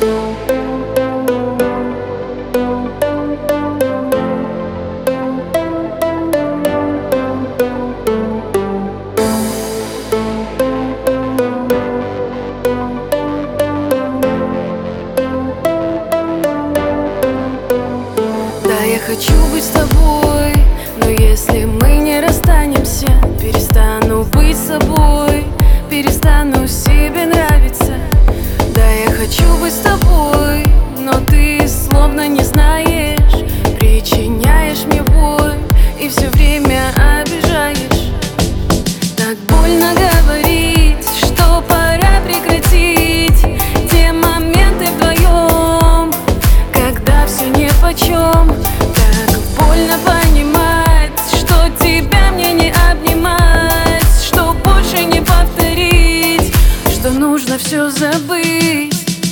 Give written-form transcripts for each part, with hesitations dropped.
Я хочу быть с тобой, но если мы не расстанемся, перестану быть собой, перестану себе нравиться. Да, я хочу быть с тобой, но ты словно не знаешь, причиняешь мне боль и все время обижаешь. Так больно говорить, что пора прекратить те моменты вдвоем, когда все нипочем. Больно понимать, что тебя мне не обнимать, что больше не повторить, что нужно все забыть.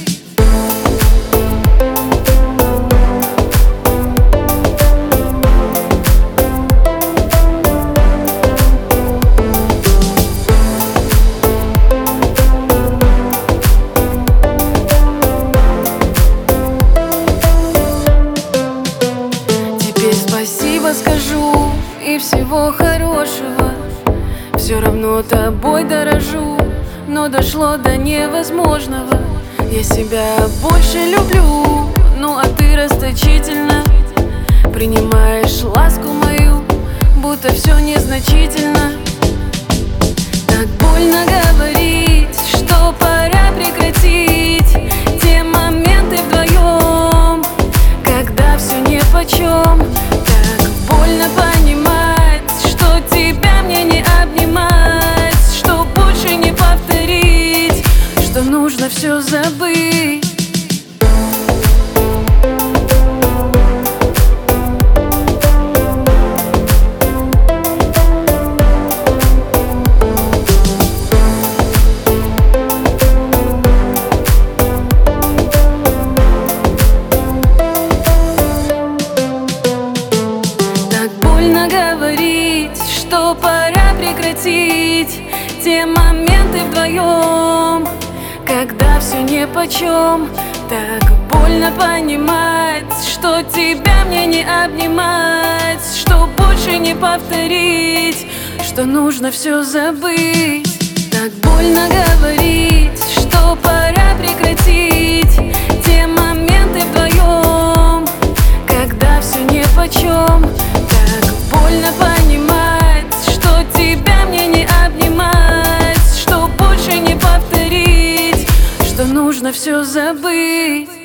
Спасибо скажу и всего хорошего. Все равно тобой дорожу, но дошло до невозможного. Я себя больше люблю, ну а ты расточительно принимаешь ласку мою, будто все незначительно. Так больно говорить, что пора прекратить те моменты вдвоем, когда все нипочем. Больно понимать, что тебя мне не обнимать, что больше не повторить, что нужно все забыть. Говорить, что пора прекратить те моменты вдвоем, когда все нипочем. Так больно понимать, что тебя мне не обнимать, что больше не повторить, что нужно все забыть. Так больно говорить, что пора прекратить те моменты вдвоем, когда все нипочем. Больно понимать, что тебя мне не обнимать, что больше не повторить, что нужно все забыть.